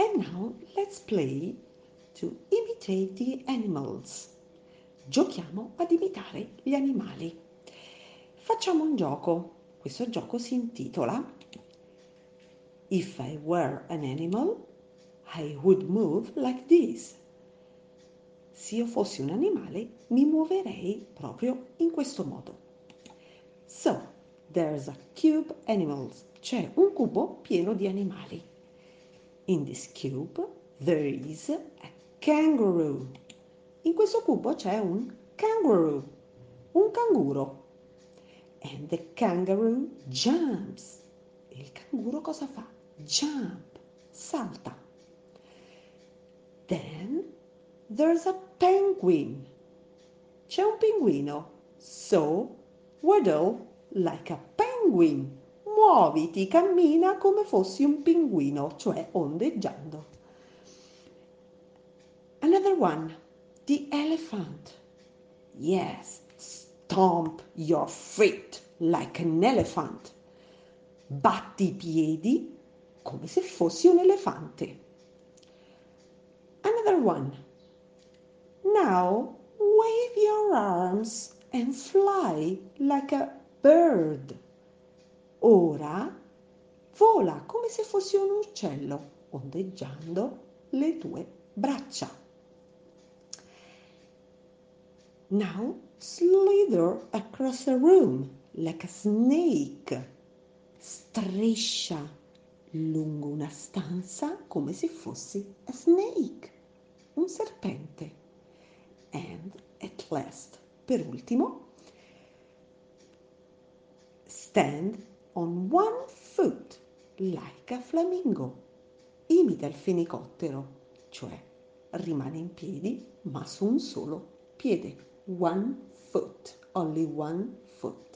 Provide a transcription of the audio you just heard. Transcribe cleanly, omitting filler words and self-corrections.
And now let's play to imitate the animals. Giochiamo ad imitare gli animali. Facciamo un gioco. Questo gioco si intitola If I were an animal, I would move like this. Se io fossi un animale, mi muoverei proprio in questo modo. So, there's a cube animals. C'è un cubo pieno di animali. In this cube there is a kangaroo. In questo cubo c'è un kangaroo, un canguro. And the kangaroo jumps. Il canguro cosa fa? Jump, salta. Then there's a penguin. C'è un pinguino. So waddle like a penguin. Muoviti, cammina come fossi un pinguino, cioè ondeggiando. Another one, the elephant. Yes, stomp your feet like an elephant. Batti i piedi come se fossi un elefante. Another one. Now wave your arms and fly like a bird. Ora vola come se fossi un uccello, ondeggiando le tue braccia. Now slither across a room like a snake. Striscia lungo una stanza come se fossi a snake, un serpente. And at last, per ultimo, stand on one foot like a flamingo. Imita il fenicottero, cioè rimane in piedi ma su un solo piede. One foot, only one foot.